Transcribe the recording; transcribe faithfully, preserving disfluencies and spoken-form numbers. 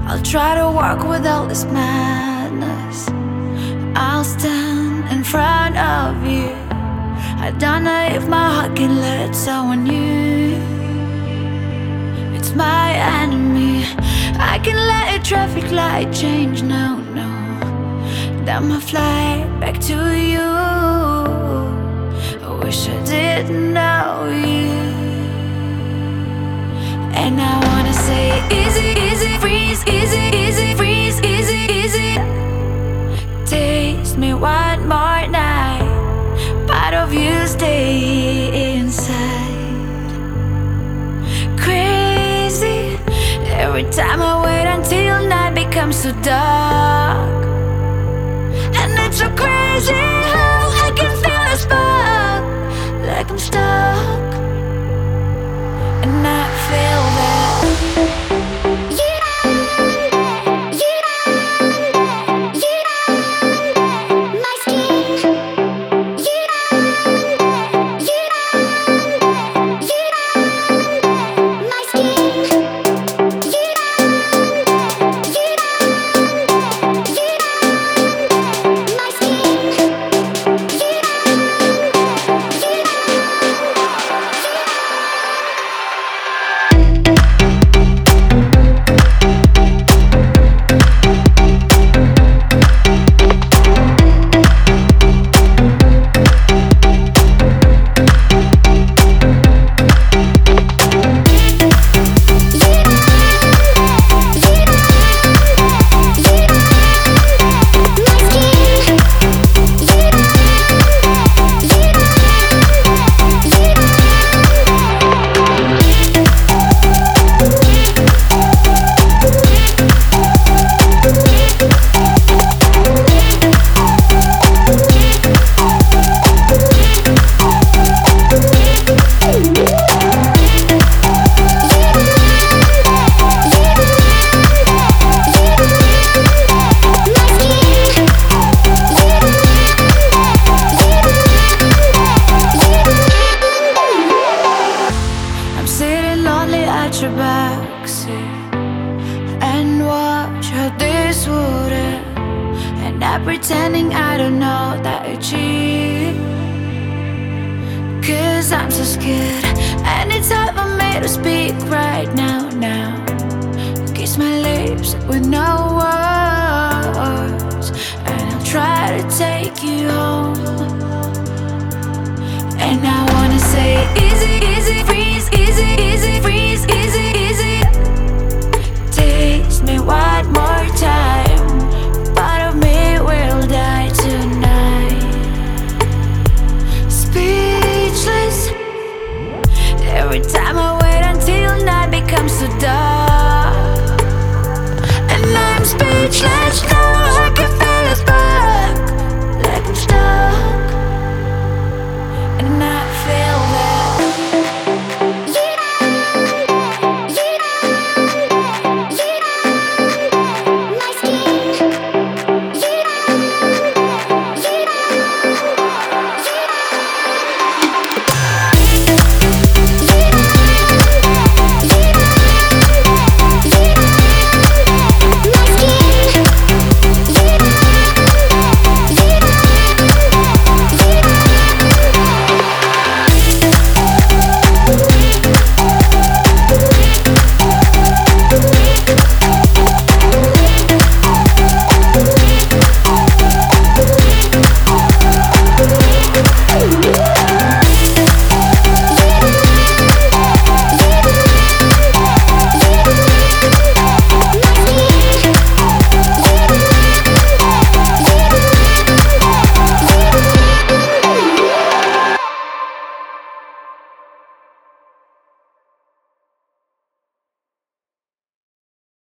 I'll try to walk with all this madness. I'll stand in front of you. I don't know if my heart can let someone new. It's my enemy. I can let a traffic light change. No, no. Then my flight back to you. I wish I didn't know you. And I wanna say easy, easy, freeze, easy, easy, freeze, easy, easy. Taste me one more night. Part of you stay inside. Crazy. Every time I wait until night becomes so dark. And it's so crazy how I can feel a spark, like I'm stuck. And I feel that. Your backseat and watch how this would end. And not pretending I don't know that you cheat, cause I'm so scared. And it's hard for me to speak right now, now. Kiss my lips with no words, and I'll try to take you home. And I wanna say easy, easy, freeze, easy.